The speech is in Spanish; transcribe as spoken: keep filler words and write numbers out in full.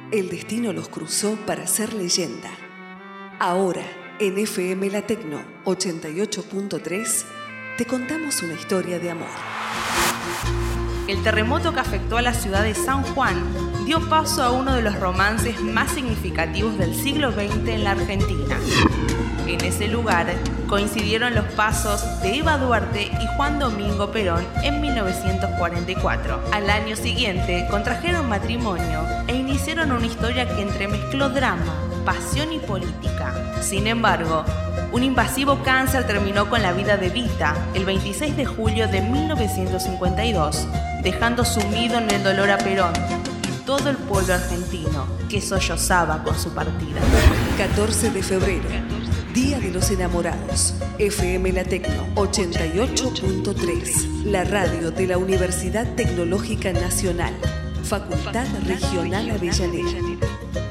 El destino los cruzó para ser leyenda. Ahora, en F M La Tecno ochenta y ocho punto tres, te contamos una historia de amor. El terremoto que afectó a la ciudad de San Juan dio paso a uno de los romances más significativos del siglo veinte en la Argentina. En ese lugar coincidieron los pasos de Eva Duarte y Juan Domingo Perón en mil novecientos cuarenta y cuatro. Al año siguiente contrajeron matrimonio e iniciaron una historia que entremezcló drama, pasión y política. Sin embargo, un invasivo cáncer terminó con la vida de Vita el veintiséis de julio de mil novecientos cincuenta y dos, dejando sumido en el dolor a Perón y todo el pueblo argentino que sollozaba con su partida. catorce de febrero, Día de los Enamorados. F M La Tecno ochenta y ocho punto tres, la radio de la Universidad Tecnológica Nacional, Facultad Regional Avellaneda.